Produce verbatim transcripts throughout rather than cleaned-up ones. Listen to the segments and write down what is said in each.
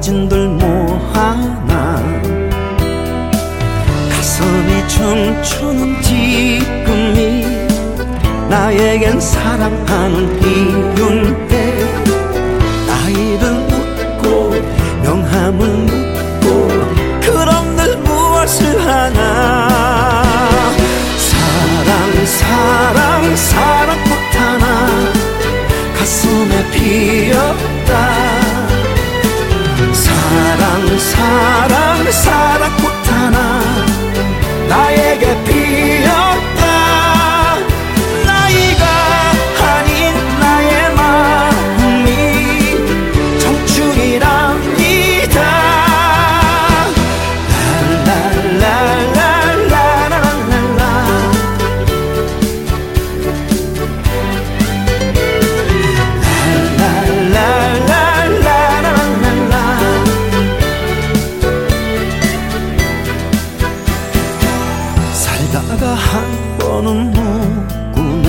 사진들 모아나 가슴이 춤추는 지금이 나에겐 사랑하는 이유인데 나이를 묻고 명함을 묻고 그럼 늘 무엇을 하나 사랑 사랑 사랑꽃 하나 가슴에 피었다 사랑 사랑 사랑꽃 하나 나에게 피었다 나이가 아닌 나의 마음이 청춘이랍니다 랄랄랄랄랄랄랄라 랄랄랄랄랄랄라 살다가 한 번은 누구나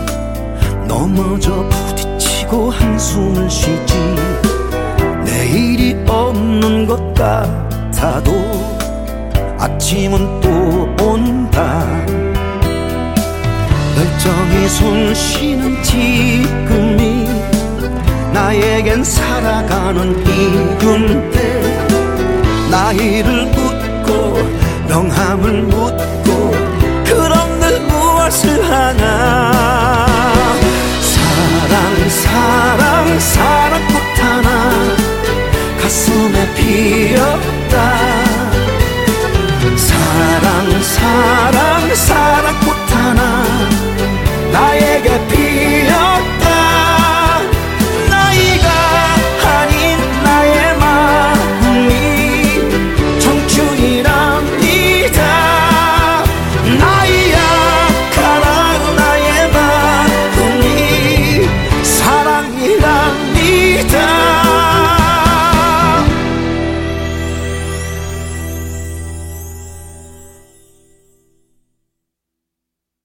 넘어져 부딪히고 한숨을 쉬지 내일이 없는 것 같아도 아침은 또 온다 멀쩡히 숨 쉬는 지금이 나에겐 살아가는 이유인데 나이를 묻고 명함을 묻고 그럼 늘 무엇을 하나 사랑 사랑 사랑꽃 하나 가슴에 피었다 사랑 사랑 사랑꽃 하나 나에게 피